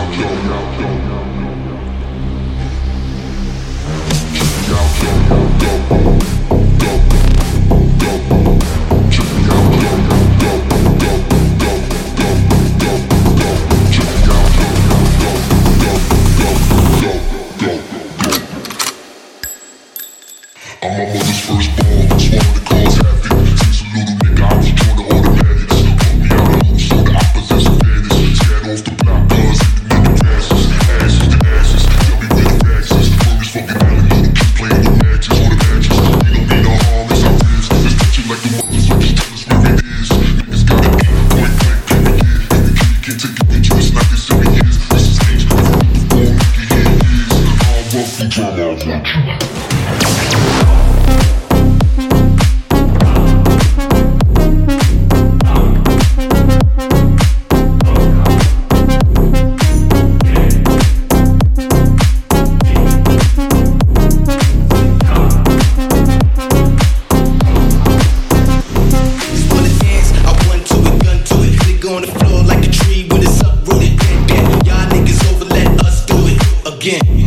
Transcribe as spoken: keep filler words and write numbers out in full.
I'm my mother's firstborn, swallowed the cause havoc. Since a little nigga, I was joined the automatics. Put me out of loose, so the opposites advantage. Scat off the block, cause hit the nigga passes. Asses to asses, tell me where the racks is. First fucking alley, little kid playing with matches or the matches. We don't mean no harm, it's our friends. This picture like the mothers, so just tell us where it is. Niggas got it, point blank, period. Every kid can't take a picture, it's not this seven years. This is age, if you the form, make your head years. I'm rough, you try to want you. On the floor like a tree when it's uprooted. Y'all niggas over, let us do it again.